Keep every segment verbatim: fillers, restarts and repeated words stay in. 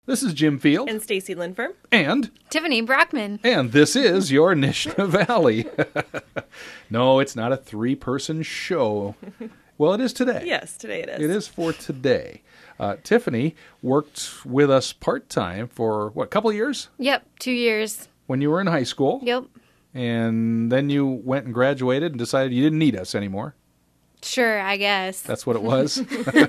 This is Jim Field. And Stacy Linford. And Tiffany Brockman. And this is your Nishna Valley. No, it's not a three-person show. Well, it is today. Yes, today it is. It is for today. Uh, Tiffany worked with us part-time for, what, a couple of years? Yep, two years. When you were in high school. Yep. And then you went and graduated and decided you didn't need us anymore. Sure, I guess. That's what it was.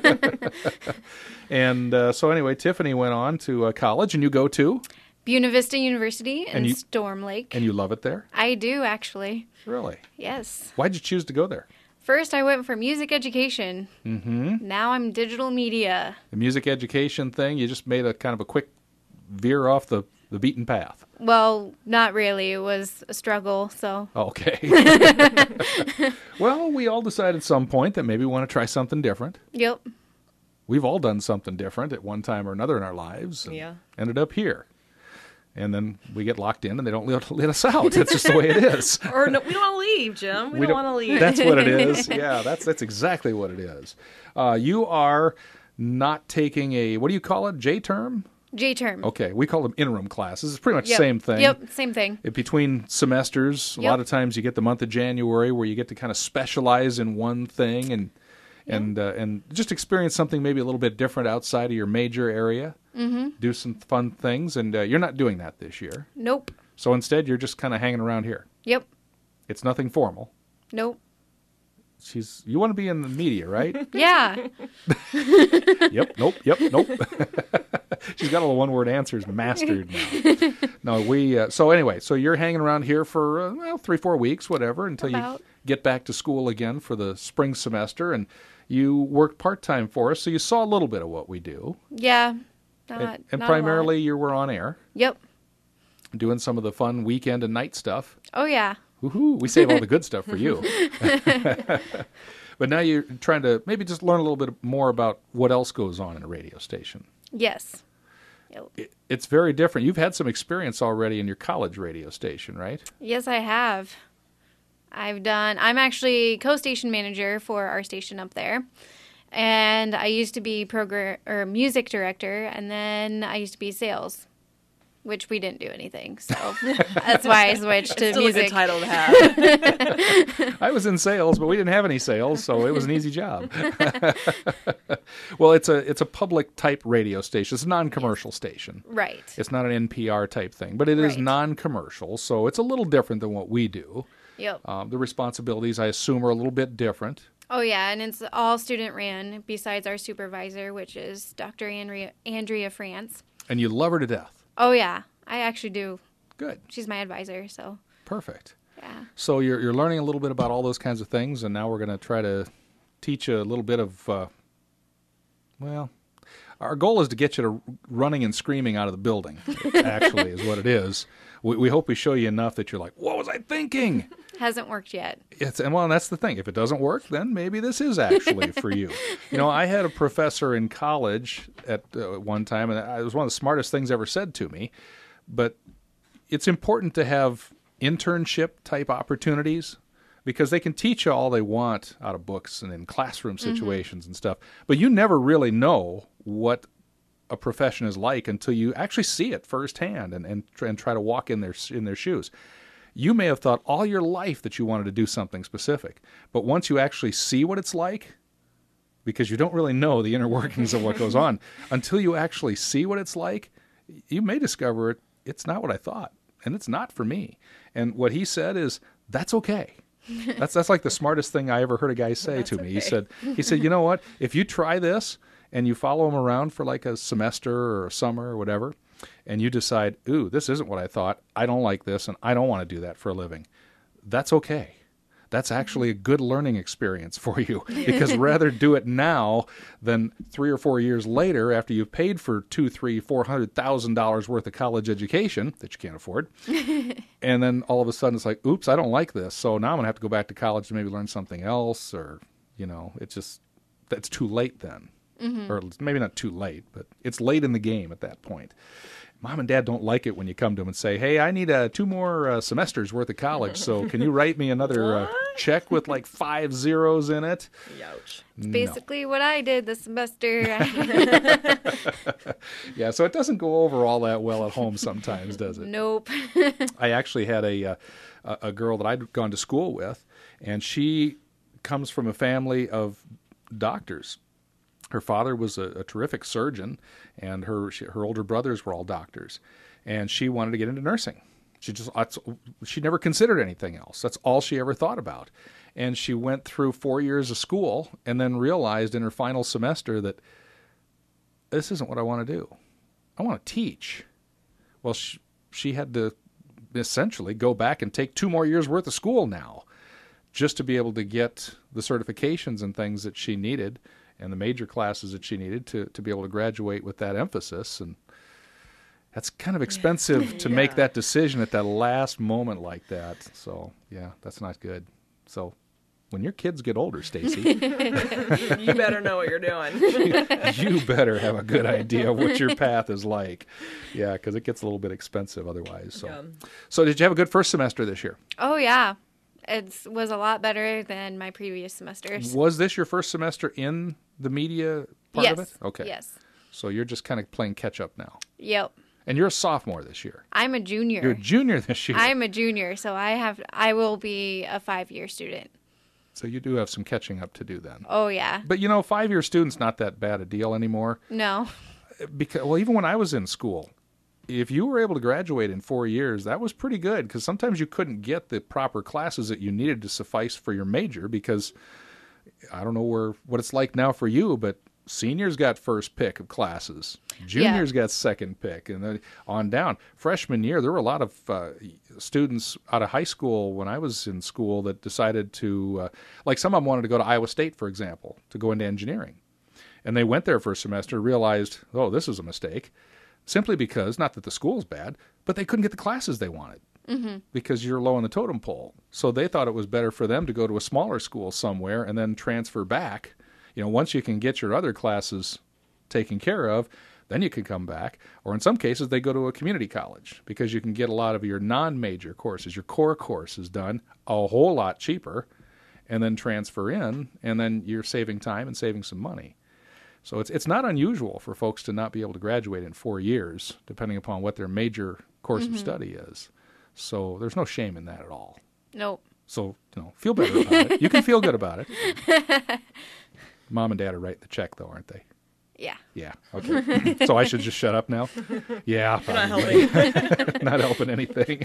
And uh, so anyway, Tiffany went on to uh, college, and you go to? Buena Vista University in you, Storm Lake. And you love it there? I do, actually. Really? Yes. Why'd you choose to go there? First, I went for music education. Mm-hmm. Now I'm digital media. The music education thing, you just made a kind of a quick veer off the, the beaten path. Well, not really. It was a struggle, so. Okay. Well, we all decided at some point that maybe we want to try something different. Yep. We've all done something different at one time or another in our lives. And yeah. Ended up here. And then we get locked in and they don't let, let us out. That's just the way it is. Or no, we don't want to leave, Jim. We, we don't, don't want to leave. That's what it is. Yeah, that's that's exactly what it is. Uh, you are not taking a, what do you call it, J-term? J-term. Okay, we call them interim classes. It's pretty much the yep. same thing. Yep, same thing. In between semesters, a yep. lot of times you get the month of January where you get to kind of specialize in one thing and and uh, and just experience something maybe a little bit different outside of your major area. Mm-hmm. Do some fun things, and uh, you're not doing that this year. Nope. So instead, you're just kind of hanging around here. Yep. It's nothing formal. Nope. She's. You want to be in the media, right? Yeah. Yep. Nope. Yep. Nope. She's got all the one-word answers mastered now. No, we. Uh, so anyway, so you're hanging around here for uh, well, three, four weeks, whatever, until About. you get back to school again for the spring semester, and you worked part-time for us, so you saw a little bit of what we do. Yeah. Not, and and not primarily you were on air. Yep. Doing some of the fun weekend and night stuff. Oh, yeah. Woohoo! We save all the good stuff for you. But now you're trying to maybe just learn a little bit more about what else goes on in a radio station. Yes. Yep. It, it's very different. You've had some experience already in your college radio station, right? Yes, I have. I've done, I'm actually co-station manager for our station up there. And I used to be program or music director, and then I used to be sales, which we didn't do anything. So that's why I switched to it's still music. a good title to have. I was in sales, but we didn't have any sales, so it was an easy job. Well, it's a it's a public type radio station. It's a non-commercial station. Right. It's not an N P R type thing, but it is right. non-commercial, so it's a little different than what we do. Yep. Um, the responsibilities, I assume, are a little bit different. Oh, yeah, and it's all student-ran besides our supervisor, which is Doctor Andrea, Andrea France. And you love her to death. Oh, yeah, I actually do. Good. She's my advisor, so. Perfect. Yeah. So you're you're learning a little bit about all those kinds of things, and now we're going to try to teach you a little bit of, uh, well, our goal is to get you to running and screaming out of the building, actually, is what it is. We, we hope we show you enough that you're like, what was I thinking? Hasn't worked yet. It's, and well, that's the thing. If it doesn't work, then maybe this is actually for you. You know, I had a professor in college at uh, one time, and it was one of the smartest things ever said to me. But it's important to have internship-type opportunities because they can teach you all they want out of books and in classroom situations mm-hmm. and stuff. But you never really know what a profession is like until you actually see it firsthand and, and, and try to walk in their in their shoes. You may have thought all your life that you wanted to do something specific, but once you actually see what it's like, because you don't really know the inner workings of what goes on, until you actually see what it's like, you may discover it, it's not what I thought, and it's not for me. And what he said is, that's okay. That's that's like the smartest thing I ever heard a guy say to me. Okay. He said, he said, you know what? If you try this and you follow him around for like a semester or a summer or whatever, and you decide, ooh, this isn't what I thought, I don't like this, and I don't want to do that for a living, that's okay. That's actually a good learning experience for you, because rather do it now than three or four years later after you've paid for two, three, four hundred thousand dollars worth of college education that you can't afford, and then all of a sudden it's like, oops, I don't like this, so now I'm gonna have to go back to college to maybe learn something else, or you know, it's just that's too late then. Mm-hmm. Or maybe not too late, but it's late in the game at that point. Mom and Dad don't like it when you come to them and say, hey, I need uh, two more uh, semesters worth of college, so can you write me another uh, check with like five zeros in it? Youch. It's basically what I did this semester. Yeah, so it doesn't go over all that well at home sometimes, does it? Nope. I actually had a, uh, a a girl that I'd gone to school with, and she comes from a family of doctors. Her father was a, a terrific surgeon, and her she, her older brothers were all doctors, and she wanted to get into nursing. She just she never considered anything else. That's all she ever thought about. And she went through four years of school and then realized in her final semester that this isn't what I want to do. I want to teach. Well, she, she had to essentially go back and take two more years worth of school now just to be able to get the certifications and things that she needed and the major classes that she needed to, to be able to graduate with that emphasis. And that's kind of expensive to yeah. make that decision at that last moment like that. So, yeah, that's not good. So when your kids get older, Stacy, you better know what you're doing. you better have a good idea of what your path is like. Yeah, because it gets a little bit expensive otherwise. So, Yeah. so did you have a good first semester this year? Oh, yeah. It was a lot better than my previous semesters. Was this your first semester in the media part yes. of it? Okay. Yes. So you're just kind of playing catch up now. Yep. And you're a sophomore this year. I'm a junior. You're a junior this year. I'm a junior, so I have I will be a five-year student. So you do have some catching up to do then. Oh, yeah. But, you know, five-year student's not that bad a deal anymore. No. Because, well, even when I was in school, if you were able to graduate in four years, that was pretty good because sometimes you couldn't get the proper classes that you needed to suffice for your major because I don't know where what it's like now for you, but seniors got first pick of classes. Juniors yeah. got second pick, and then on down. Freshman year, there were a lot of uh, students out of high school when I was in school that decided to, uh, like some of them wanted to go to Iowa State, for example, to go into engineering. And they went there for a semester, realized, oh, this is a mistake, simply because, not that the school's bad, but they couldn't get the classes they wanted mm-hmm. because you're low on the totem pole. So they thought it was better for them to go to a smaller school somewhere and then transfer back. You know, once you can get your other classes taken care of, then you can come back. Or in some cases, they go to a community college because you can get a lot of your non-major courses, your core courses done a whole lot cheaper and then transfer in, and then you're saving time and saving some money. So it's it's not unusual for folks to not be able to graduate in four years, depending upon what their major course mm-hmm. of study is. So there's no shame in that at all. Nope. So, you know, feel better about it. You can feel good about it. Mom and Dad are writing the check, though, aren't they? Yeah. Yeah. Okay. So I should just shut up now? Yeah. You're not helping. Not helping anything.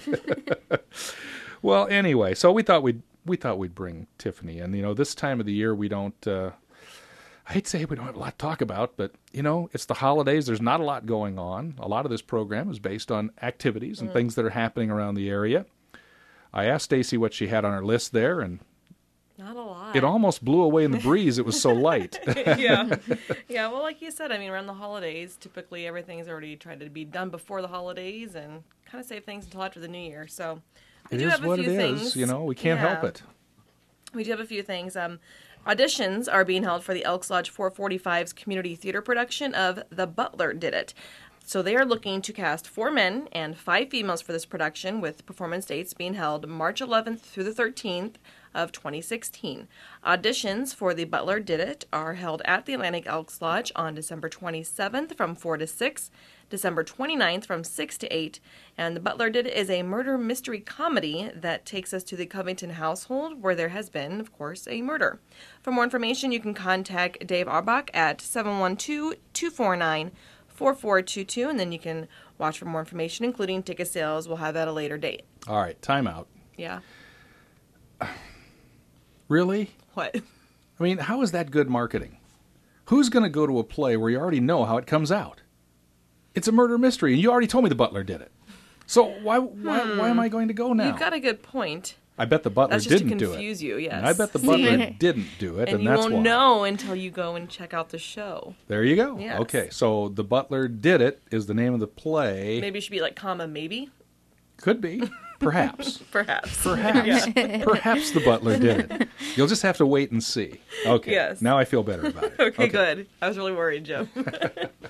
Well, anyway, so we thought we'd we thought we'd bring Tiffany, and you know, this time of the year we don't. Uh, I hate to say we don't have a lot to talk about, but you know, it's the holidays. There's not a lot going on. A lot of this program is based on activities and mm. things that are happening around the area. I asked Stacy what she had on her list there, and not a lot. It almost blew away in the breeze. It was so light. yeah. Yeah, well, like you said, I mean, around the holidays, typically everything's already tried to be done before the holidays and kind of save things until after the new year. So we it do is have a what few it things. is. You know, we can't yeah. help it. We do have a few things. Um, auditions are being held for the Elks Lodge four forty-five's community theater production of The Butler Did It. So they are looking to cast four men and five females for this production, with performance dates being held March eleventh through the thirteenth of twenty sixteen. Auditions for The Butler Did It are held at the Atlantic Elks Lodge on December twenty-seventh from four to six, December twenty-ninth from six to eight, and The Butler Did It is a murder mystery comedy that takes us to the Covington household where there has been, of course, a murder. For more information, you can contact Dave Arbach at seven one two, two four nine, four four two two, and then you can watch for more information, including ticket sales. We'll have that at a later date. All right, time out. Yeah. Really? What? I mean, how is that good marketing? Who's going to go to a play where you already know how it comes out? It's a murder mystery, and you already told me the butler did it. So why why, hmm. why am I going to go now? You've got a good point. I bet the butler that's just didn't to do it. confuse you, yes. And I bet the butler didn't do it, and, and you that's won't why. know until you go and check out the show. There you go. Yes. Okay, so The Butler Did It is the name of the play. Maybe it should be like comma maybe. Could be. Perhaps. Perhaps. Perhaps. Yeah. Perhaps the butler did it. You'll just have to wait and see. Okay. Yes. Now I feel better about it. okay, okay, good. I was really worried, Jim.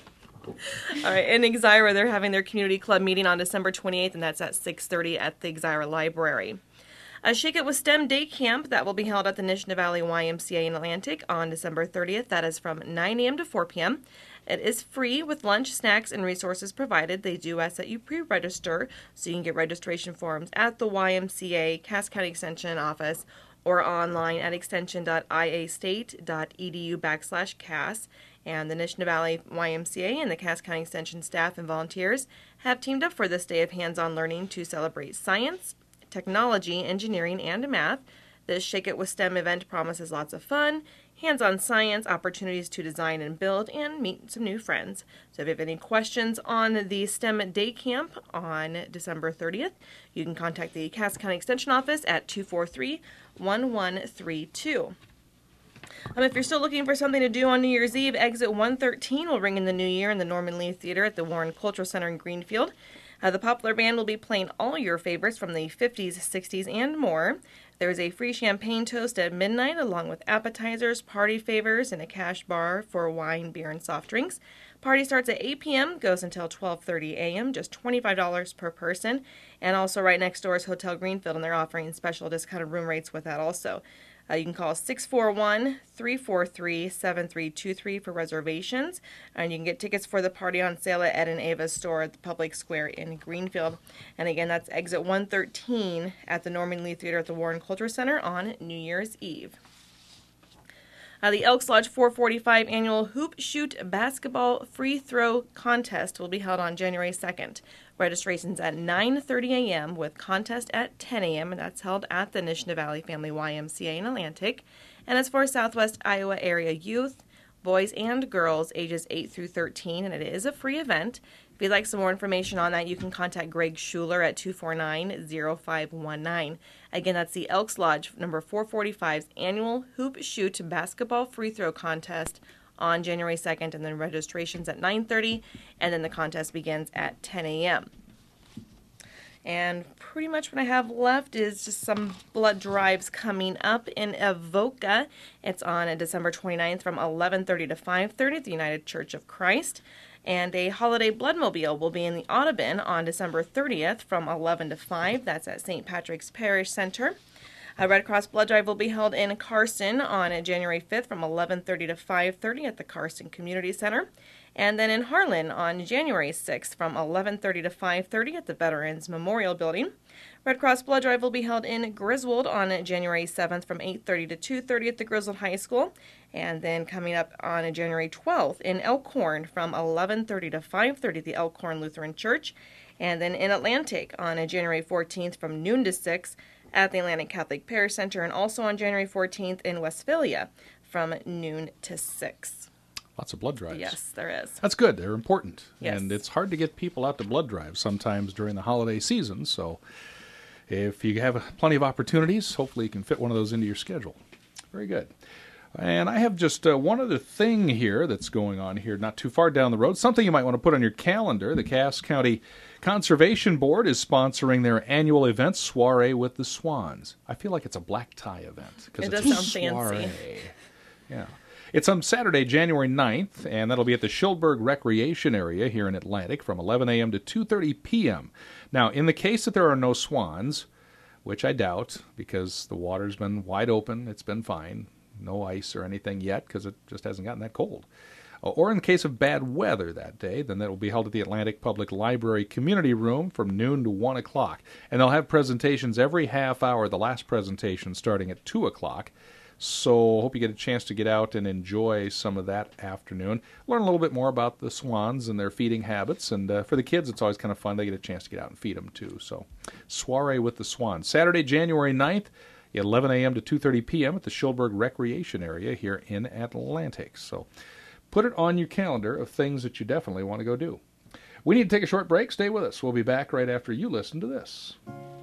All right, in Exira, they're having their community club meeting on December twenty-eighth, and that's at six thirty at the Exira Library. A Shake It with STEM Day Camp that will be held at the Nishna Valley Y M C A in Atlantic on December thirtieth. That is from nine a.m. to four p.m. It is free with lunch, snacks, and resources provided. They do ask that you pre-register, so you can get registration forms at the Y M C A Cass County Extension office or online at extension.iastate.edu backslash Cass. And the Nishna Valley Y M C A and the Cass County Extension staff and volunteers have teamed up for this day of hands-on learning to celebrate science, technology, engineering, and math. This Shake It with STEM event promises lots of fun, hands-on science, opportunities to design and build, and meet some new friends. So if you have any questions on the STEM Day Camp on December thirtieth, you can contact the Cass County Extension office at two four three, one one three two. Um, if you're still looking for something to do on New Year's Eve, Exit one thirteen will ring in the new year in the Norman Lee Theater at the Warren Cultural Center in Greenfield. Uh, the popular band will be playing all your favorites from the fifties, sixties, and more. There's a free champagne toast at midnight, along with appetizers, party favors, and a cash bar for wine, beer, and soft drinks. Party starts at eight p.m., goes until twelve thirty a.m., just twenty-five dollars per person. And also right next door is Hotel Greenfield, and they're offering special discounted room rates with that also. Uh, you can call six four one, three four three, seven three two three for reservations, and you can get tickets for the party on sale at Ed and Ava's store at the Public Square in Greenfield. And again, that's Exit one thirteen at the Norman Lee Theater at the Warren Culture Center on New Year's Eve. Uh, the Elks Lodge four forty-five annual Hoop Shoot Basketball Free Throw Contest will be held on January second. Registration's at nine thirty a.m. with contest at ten a.m. and that's held at the Nishna Valley Family Y M C A in Atlantic. And it's for Southwest Iowa area youth, boys and girls ages eight through thirteen, and it is a free event. If you'd like some more information on that, you can contact Greg Schuler at two four nine, zero five one nine. Again, that's the Elks Lodge number four forty-five's annual Hoop Shoot Basketball Free Throw Contest on January second, and then registration's at nine thirty, and then the contest begins at ten a.m. And pretty much what I have left is just some blood drives coming up in Avoca. It's on December twenty-ninth from eleven thirty to five thirty at the United Church of Christ. And a holiday bloodmobile will be in the Audubon on December thirtieth from eleven to five. That's at Saint Patrick's Parish Center. A Red Cross blood drive will be held in Carson on January fifth from eleven thirty to five thirty at the Carson Community Center. And then in Harlan on January sixth from eleven thirty to five thirty at the Veterans Memorial Building. Red Cross blood drive will be held in Griswold on January seventh from eight thirty to two thirty at the Griswold High School. And then coming up on January twelfth in Elkhorn from eleven thirty to five thirty at the Elkhorn Lutheran Church. And then in Atlantic on January fourteenth from noon to six at the Atlantic Catholic Parish Center, and also on January fourteenth in Westphalia from noon to six. Lots of blood drives. Yes, there is. That's good. They're important. Yes. And it's hard to get people out to blood drives sometimes during the holiday season. So if you have plenty of opportunities, hopefully you can fit one of those into your schedule. Very good. And I have just uh, one other thing here that's going on here not too far down the road, something you might want to put on your calendar. The Cass County Conservation Board is sponsoring their annual event, Soiree with the Swans. I feel like it's a black tie event. It it's does a sound soiree. fancy. Yeah. It's on Saturday, January ninth, and that'll be at the Schildberg Recreation Area here in Atlantic from eleven a.m. to two thirty p.m. Now, in the case that there are no swans, which I doubt because the water's been wide open, it's been fine, no ice or anything yet because it just hasn't gotten that cold. Or in case of bad weather that day, then that will be held at the Atlantic Public Library Community Room from noon to one o'clock. And they'll have presentations every half hour, the last presentation starting at two o'clock. So I hope you get a chance to get out and enjoy some of that afternoon. Learn a little bit more about the swans and their feeding habits. And uh, for the kids, it's always kind of fun. They get a chance to get out and feed them, too. So Soiree with the Swans. Saturday, January ninth, eleven a.m. to two thirty p.m. at the Schildberg Recreation Area here in Atlantic. So put it on your calendar of things that you definitely want to go do. We need to take a short break. Stay with us. We'll be back right after you listen to this.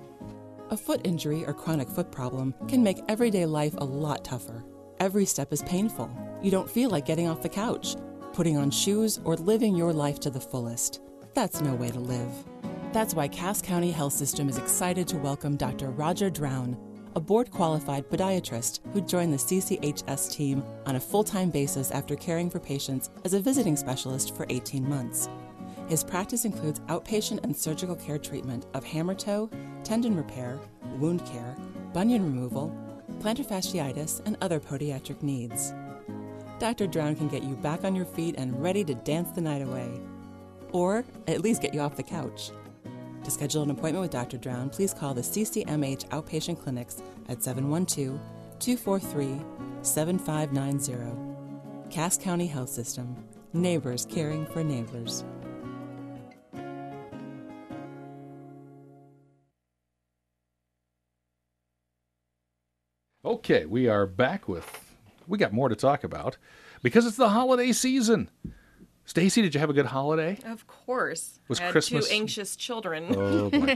A foot injury or chronic foot problem can make everyday life a lot tougher. Every step is painful. You don't feel like getting off the couch, putting on shoes, or living your life to the fullest. That's no way to live. That's why Cass County Health System is excited to welcome Doctor Roger Drown, a board-qualified podiatrist who joined the C C H S team on a full-time basis after caring for patients as a visiting specialist for eighteen months. His practice includes outpatient and surgical care treatment of hammer toe, tendon repair, wound care, bunion removal, plantar fasciitis, and other podiatric needs. Doctor Drown can get you back on your feet and ready to dance the night away. Or at least get you off the couch. To schedule an appointment with Doctor Drown, please call the C C M H Outpatient Clinics at seven one two, two four three, seven five nine zero. Cass County Health System. Neighbors caring for neighbors. Okay, we are back with, we got more to talk about because it's the holiday season. Stacy, did you have a good holiday? Of course. Was I had Christmas- two anxious children. Oh, boy.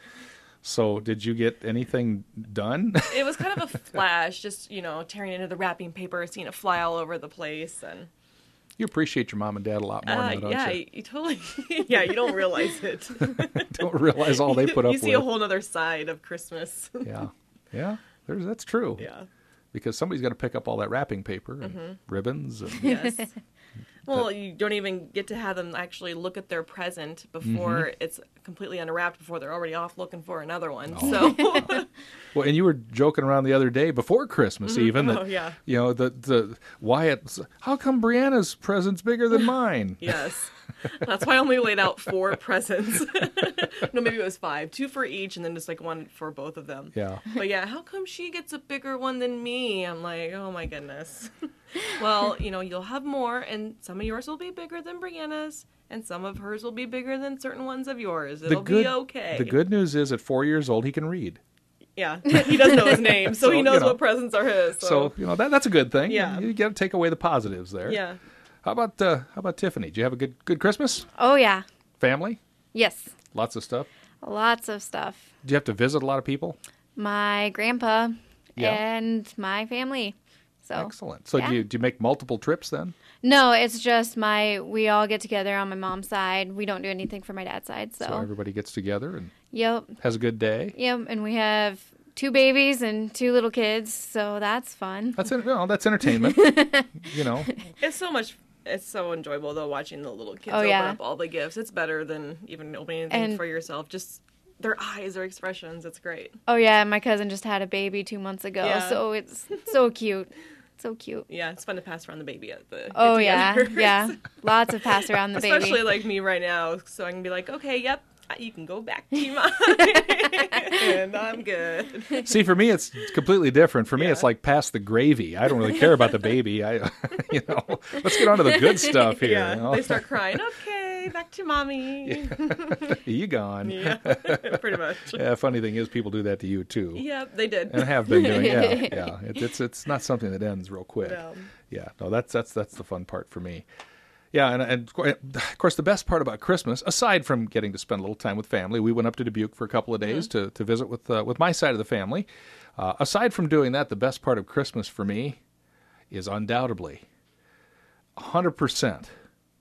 So did you get anything done? It was kind of a flash, just, you know, tearing into the wrapping paper, seeing it fly all over the place. And You appreciate your mom and dad a lot more uh, now, don't yeah, you? you totally, yeah, you don't realize it. Don't realize all they put up You see with. a whole other side of Christmas. Yeah, yeah, there's, that's true. Yeah. Because somebody's got to pick up all that wrapping paper and Mm-hmm. ribbons. And, Yes. Well, you don't even get to have them actually look at their present before Mm-hmm. it's completely unwrapped, before they're already off looking for another one. Oh. So, well, and you were joking around the other day before Christmas, even that Oh, yeah. you know the the Wyatt. How come Brianna's present's bigger than mine? yes. That's why I only laid out four presents. No, maybe it was five. Two for each, and then just like one for both of them. Yeah. But yeah, how come she gets a bigger one than me? I'm like, oh my goodness. Well, you know, you'll have more, and some of yours will be bigger than Brianna's, and some of hers will be bigger than certain ones of yours. It'll good, be okay. The good news is, at four years old, he can read. Yeah, he does know his name, so, So, he you knows know. what presents are his. So, So you know that that's a good thing. Yeah. You got to take away the positives there. yeah. How about uh, how about Tiffany? Did you have a good good Christmas? Oh, yeah. Family? Yes. Lots of stuff. Lots of stuff. Did you have to visit a lot of people? My grandpa Yeah. and my family. So Excellent. So yeah. do you do you make multiple trips then? No, it's just my, we all get together on my mom's side. We don't do anything for my dad's side. So, So everybody gets together and yep. has a good day. Yep. And we have two babies and two little kids. So that's fun. That's en- no, that's entertainment. You know. It's so much. It's so enjoyable though, watching the little kids Oh, open yeah. up all the gifts. It's better than even opening anything And- for yourself. Just their eyes, their expressions. It's great. Oh, yeah. My cousin just had a baby two months ago. Yeah. So it's so cute. So cute. Yeah, it's fun to pass around the baby at the. Oh, yeah. get-togethers. Yeah. Lots of pass around the baby. Especially like me right now, so I can be like, okay, yep, you can go back to mine, and I'm good. See, for me, it's completely different. For me, Yeah. it's like pass the gravy. I don't really care about the baby. I, you know, let's get on to the good stuff here. Yeah, you know? they start crying. Okay, back to mommy. You gone. Yeah, pretty much. Yeah, funny thing is, people do that to you too, Yeah, they did. and have been doing. Yeah, yeah. It, it's it's not something that ends real quick. No. Yeah, no, that's that's that's the fun part for me. Yeah, and, and of course, the best part about Christmas, aside from getting to spend a little time with family, we went up to Dubuque for a couple of days Mm-hmm. to, to visit with uh, with my side of the family. Uh, aside from doing that, the best part of Christmas for me is undoubtedly one hundred percent.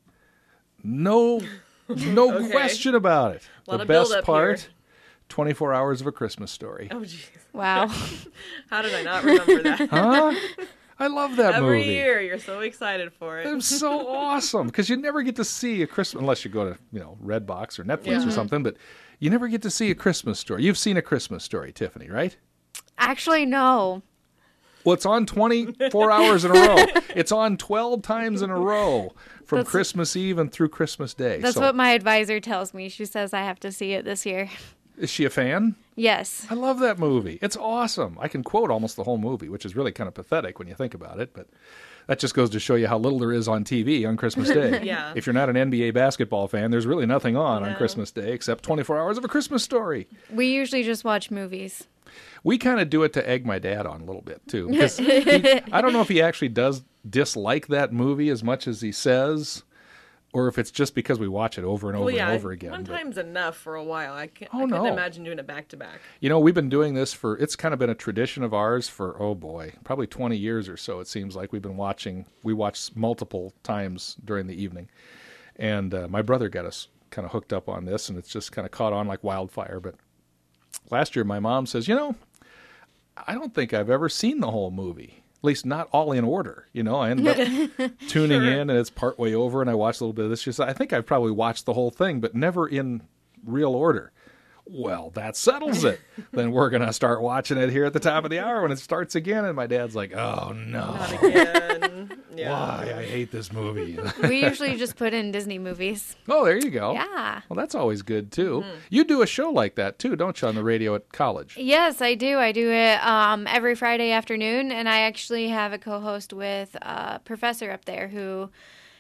No, no Okay. question about it. Lot The of best build-up part, here. twenty-four hours of A Christmas Story. Oh, jeez. Wow. How did I not remember that? Huh? I love that Every movie. year, you're so excited for it. It was so awesome because you never get to see a Christmas unless you go to you know Redbox or Netflix Yeah. or something. But you never get to see a Christmas Story. You've seen A Christmas Story, Tiffany, right? Actually, no. Well, it's on twenty-four hours in a row. It's on twelve times in a row from That's- Christmas Eve and through Christmas Day. That's so, what my advisor tells me. She says I have to see it this year. is she a fan? Yes. I love that movie. It's awesome. I can quote almost the whole movie, which is really kind of pathetic when you think about it, but that just goes to show you how little there is on T V on Christmas Day. Yeah. If you're not an N B A basketball fan, there's really nothing on on No. Christmas Day except twenty-four hours of A Christmas Story. We usually just watch movies. We kind of do it to egg my dad on a little bit, too. Because he, I don't know if he actually does dislike that movie as much as he says, or if it's just because we watch it over and over Well, yeah, and over again. one But- time's enough for a while. I can't. Oh, I couldn't no. imagine doing it back to back. You know, we've been doing this for, it's kind of been a tradition of ours for, oh boy, probably twenty years or so, it seems like we've been watching, we watch multiple times during the evening. And uh, my brother got us kind of hooked up on this, and it's just kind of caught on like wildfire. But last year, my mom says, you know, I don't think I've ever seen the whole movie. At least not all in order. You know, I ended up tuning Sure. in and it's partway over and I watched a little bit of this. Just I think I've probably watched the whole thing, but never in real order. Well, that settles it. Then we're going to start watching it here at the top of the hour when it starts again. And my dad's like, oh, no. Not again. Yeah. Why? I hate this movie. We usually just put in Disney movies. Oh, there you go. Yeah. Well, that's always good, too. Mm-hmm. You do a show like that, too, don't you, on the radio at college? Yes, I do. I do it um, every Friday afternoon, and I actually have a co-host with a professor up there who,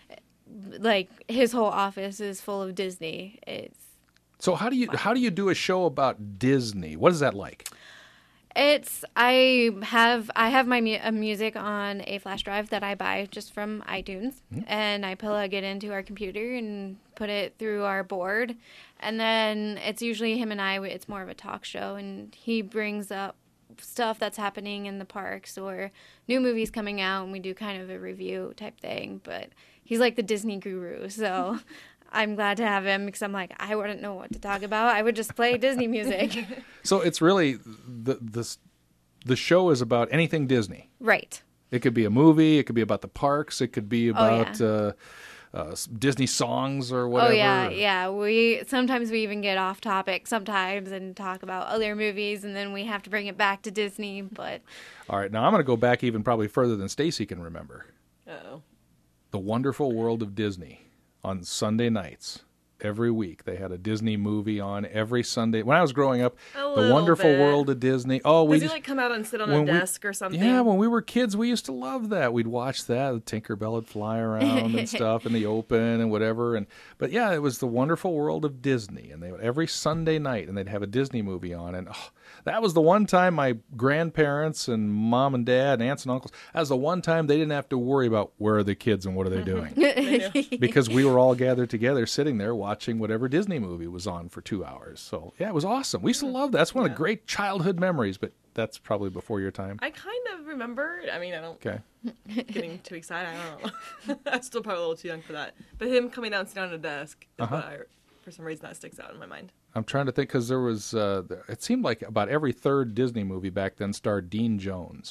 like, his whole office is full of Disney. It's So how do you how do you do a show about Disney? What is that like? It's I have I have my mu- uh, music on a flash drive that I buy just from iTunes, Mm-hmm. and I plug it into our computer and put it through our board, and then it's usually him and I. It's more of a talk show, and he brings up stuff that's happening in the parks or new movies coming out, and we do kind of a review type thing. But he's like the Disney guru, so. I'm glad to have him because I'm like, I wouldn't know what to talk about. I would just play Disney music. So it's really the the the show is about anything Disney. Right. It could be a movie. It could be about the parks. It could be about yeah. uh, uh, Disney songs or whatever. Oh yeah, yeah. We sometimes we even get off topic sometimes and talk about other movies, and then we have to bring it back to Disney. But All right, now I'm going to go back even probably further than Stacy can remember. Uh-oh. The Wonderful World of Disney on Sunday nights. Every week they had a Disney movie on every Sunday. When I was growing up, A The little Wonderful bit. World of Disney. Oh, we Does he just, like come out and sit on a when we- desk or something? yeah, when we were kids, we used to love that. We'd watch that. Tinkerbell would fly around and stuff in the open and whatever. And but yeah, it was The Wonderful World of Disney, and they would every Sunday night, and they'd have a Disney movie on. And oh, that was the one time my grandparents and mom and dad and aunts and uncles. That was the one time they didn't have to worry about where are the kids and what are they doing, because we were all gathered together, sitting there watching whatever Disney movie was on for two hours. So yeah, it was awesome. We used to love that. That's one of the great childhood memories. But that's probably before your time. I kind of remember. I mean, I don't Okay. getting too excited. I don't know. I'm still probably a little too young for that. But him coming down and sitting on a desk, is Uh-huh. what I, for some reason, that sticks out in my mind. I'm trying to think because there was, uh, it seemed like about every third Disney movie back then starred Dean Jones.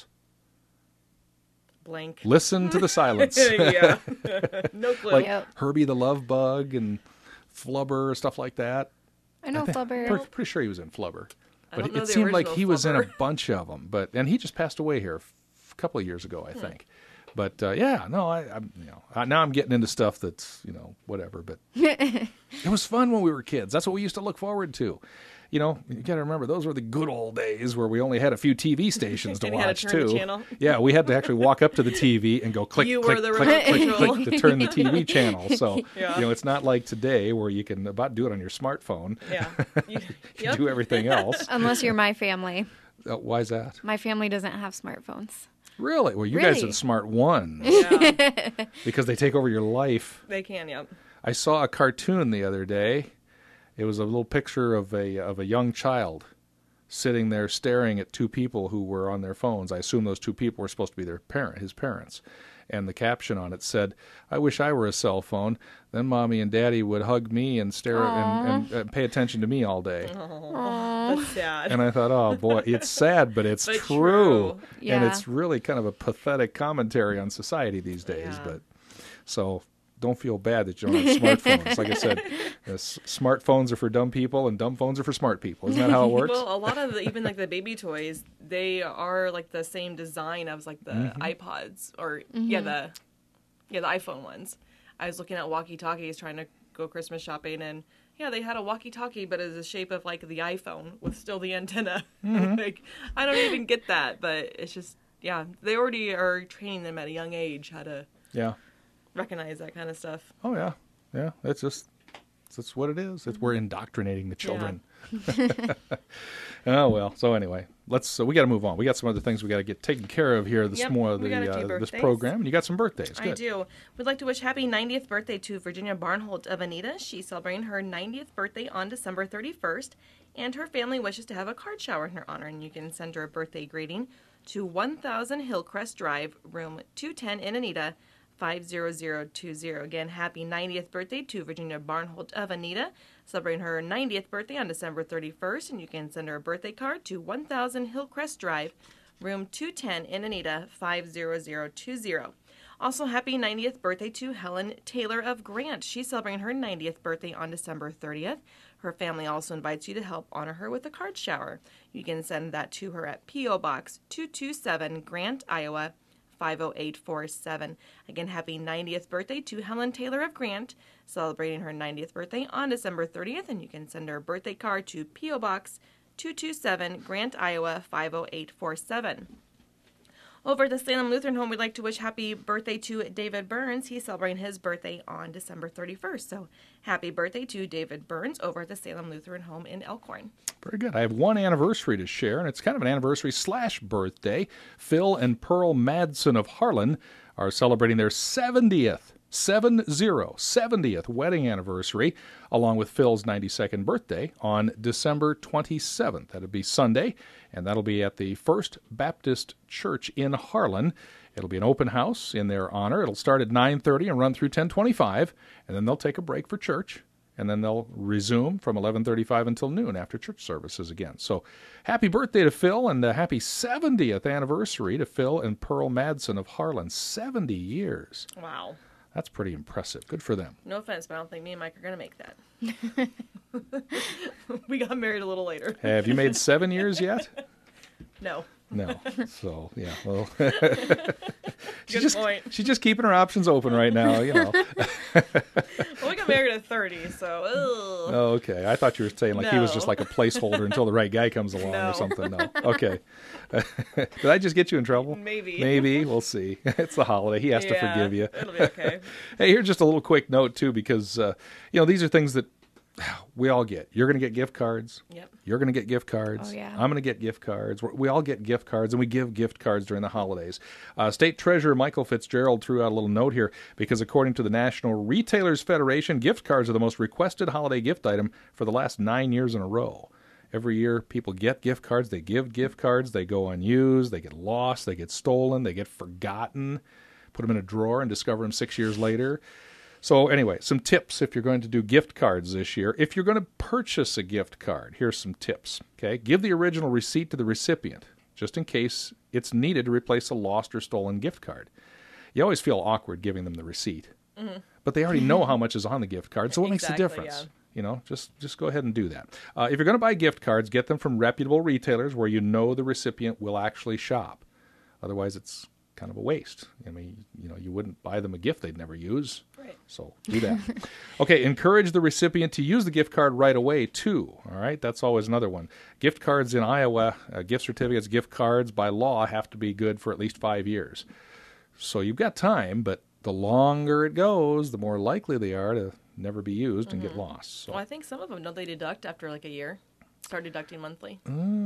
Blank. Listen to the silence. yeah. no clue. Like Yep. Herbie the Love Bug and Flubber, stuff like that. I know I think- Flubber. Pretty, pretty sure he was in Flubber. I But don't know it the seemed like original he was in a Flubber. bunch of them. But and he just passed away here f- a couple of years ago, Hmm. I think. But uh, yeah, no, I, I'm you know I, now I'm getting into stuff that's you know whatever. But it was fun when we were kids. That's what we used to look forward to. You know, you got to remember those were the good old days where we only had a few T V stations to And you had watch to turn the too. channel. Yeah, we had to actually walk up to the T V and go click, You click, were the click, remote click, control. click to turn the T V channel. So Yeah. you know, it's not like today where you can about do it on your smartphone. Yeah. You, You yep. do everything else. Unless you're my family. Uh, why is that? My family doesn't have smartphones. Really? Well, you guys are Really? the smart ones Yeah. because they take over your life. They can, yep. I saw a cartoon the other day. It was a little picture of a of a young child sitting there staring at two people who were on their phones. I assume those two people were supposed to be their parent, his parents. And the caption on it said, "I wish I were a cell phone. Then mommy and daddy would hug me and stare and, and, and pay attention to me all day." That's sad. And I thought, oh boy, it's sad, but it's But true. true. And Yeah. it's really kind of a pathetic commentary on society these days. Yeah. But so don't feel bad that you don't have smartphones. Like I said, uh, s- smartphones are for dumb people and dumb phones are for smart people. Isn't that how it works? Well, a lot of the, even like the baby toys, they are like the same design as like the Mm-hmm. iPods or yeah the yeah the iPhone ones. I was looking at walkie-talkies trying to go Christmas shopping, and yeah, they had a walkie-talkie, but it's the shape of like the iPhone with still the antenna. Mm-hmm. Like I don't even get that, but it's just yeah, they already are training them at a young age how to Yeah. recognize that kind of stuff. Oh yeah. Yeah. That's just that's what it is. It's, we're indoctrinating the children. Oh well. So anyway, let's. So we got to move on. We got some other things we got to get taken care of here this Yep, more we got a the few uh, this birthdays. program. And you got some birthdays. Good. I do. We'd like to wish happy ninetieth birthday to Virginia Barnholt of Anita. She's celebrating her ninetieth birthday on December thirty-first, and her family wishes to have a card shower in her honor. And you can send her a birthday greeting to one thousand Hillcrest Drive, room two ten in Anita, five zero zero two zero. Again, happy ninetieth birthday to Virginia Barnholt of Anita, celebrating her ninetieth birthday on December thirty-first, and you can send her a birthday card to one thousand Hillcrest Drive, room two ten in Anita, five zero zero two zero. Also, happy ninetieth birthday to Helen Taylor of Grant. She's celebrating her ninetieth birthday on December thirtieth. Her family also invites you to help honor her with a card shower. You can send that to her at P O. Box two two seven, Grant, Iowa, five oh eight four seven. Again, happy ninetieth birthday to Helen Taylor of Grant, celebrating her ninetieth birthday on December thirtieth, and you can send her a birthday card to P O. Box two two seven, Grant, Iowa, five oh eight four seven. Over at the Salem Lutheran Home, we'd like to wish happy birthday to David Burns. He's celebrating his birthday on December thirty-first. So happy birthday to David Burns over at the Salem Lutheran Home in Elkhorn. Very good. I have one anniversary to share, and it's kind of an anniversary slash birthday. Phil and Pearl Madsen of Harlan are celebrating their seventieth, seven zero, seventieth wedding anniversary, along with Phil's ninety-second birthday on December twenty-seventh. That'll be Sunday, and that'll be at the First Baptist Church in Harlan. It'll be an open house in their honor. It'll start at nine thirty and run through ten twenty-five, and then they'll take a break for church, and then they'll resume from eleven thirty-five until noon after church services again. So happy birthday to Phil, and a happy seventieth anniversary to Phil and Pearl Madsen of Harlan. seventy years. Wow. That's pretty impressive. Good for them. No offense, but I don't think me and Mike are going to make that. We got married a little later. Have you made seven years yet? No. No. So, yeah. Well, she's Good just, point. she's just keeping her options open right now, you know. Well, we got married at thirty, so, ugh. Oh, okay. I thought you were saying like he was No. just like a placeholder until the right guy comes along No. or something. No. Okay. Did I just get you in trouble? Maybe. Maybe. We'll see. It's the holiday. He has to Yeah, forgive you. It'll be okay. Hey, here's just a little quick note, too, because, uh, you know, these are things that we all get. You're going to get gift cards. Yep. You're going to get gift cards. Oh, yeah. I'm going to get gift cards. We're, we all get gift cards, and we give gift cards during the holidays. Uh, State Treasurer Michael Fitzgerald threw out a little note here because according to the National Retailers Federation, gift cards are the most requested holiday gift item for the last nine years in a row. Every year, people get gift cards. They give gift cards. They go unused. They get lost. They get stolen. They get forgotten. Put them in a drawer and discover them six years later. So anyway, some tips if you're going to do gift cards this year. If you're going to purchase a gift card, here's some tips. Okay, give the original receipt to the recipient, just in case it's needed to replace a lost or stolen gift card. You always feel awkward giving them the receipt, mm-hmm. but they already know how much is on the gift card, so what Exactly, makes the difference? yeah. You know, just just go ahead and do that. Uh, if you're going to buy gift cards, get them from reputable retailers where you know the recipient will actually shop. Otherwise, it's kind of a waste. I mean, you know, you wouldn't buy them a gift they'd never use. Right. So do that. Okay, encourage the recipient to use the gift card right away, too. All right, that's always another one. Gift cards in Iowa, uh, gift certificates, gift cards by law have to be good for at least five years. So you've got time, but the longer it goes, the more likely they are to never be used and get lost. So. Well, I think some of them, don't they deduct after like a year? Start deducting monthly?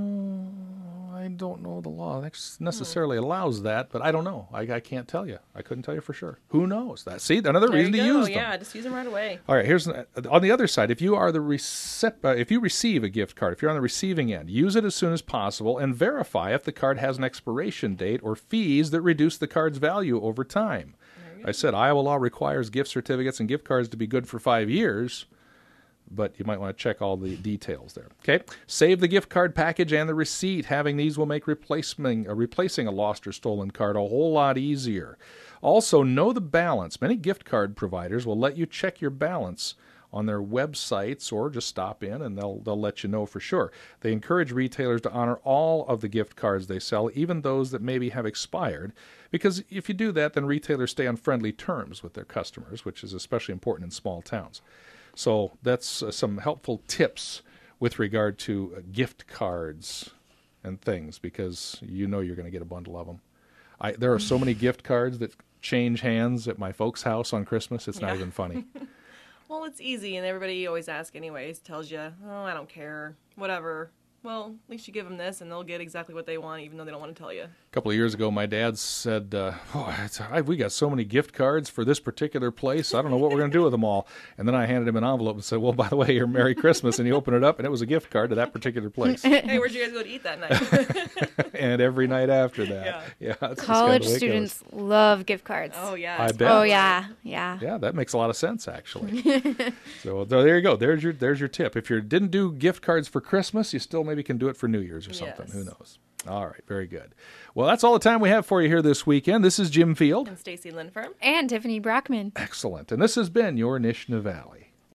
Uh, I don't know the law that necessarily allows that, but I don't know. I, I can't tell you. I couldn't tell you for sure. Who knows? That see another There reason you to go. use them. Yeah, just use them right away. All right. Here's on the other side. If you are the recep- uh, if you receive a gift card, if you're on the receiving end, use it as soon as possible and verify if the card has an expiration date or fees that reduce the card's value over time. I said Iowa law requires gift certificates and gift cards to be good for five years. But you might want to check all the details there. Okay, save the gift card package and the receipt. Having these will make replacing uh, replacing a lost or stolen card a whole lot easier. Also, know the balance. Many gift card providers will let you check your balance on their websites or just stop in and they'll they'll let you know for sure. They encourage retailers to honor all of the gift cards they sell, even those that maybe have expired, because if you do that, then retailers stay on friendly terms with their customers, which is especially important in small towns. So that's uh, some helpful tips with regard to uh, gift cards and things, because you know you're going to get a bundle of them. I, there are so many gift cards that change hands at my folks' house on Christmas, it's not Yeah. even funny. Well, it's easy, and everybody always asks anyways, tells you, oh, I don't care, whatever. well, at least you give them this, and they'll get exactly what they want, even though they don't want to tell you. A couple of years ago, my dad said, uh, oh, it's, I, we got so many gift cards for this particular place. I don't know what we're going to do with them all. And then I handed him an envelope and said, well, by the way, your Merry Christmas. And he opened it up, and it was a gift card to that particular place. Hey, where'd you guys go to eat that night? And every night after that. Yeah. Yeah, that's just College kinda the way it students goes. love gift cards. Oh, yeah. I bet. Oh, yeah. Yeah. Yeah, that makes a lot of sense, actually. So there you go. There's your there's your tip. If you didn't do gift cards for Christmas, you still maybe can do it for New Year's or something. Yes. Who knows? All right, very good. Well, that's all the time we have for you here this weekend. This is Jim Field. And Stacy Linfirm. And Tiffany Brockman. Excellent. And this has been your Nishna Valley.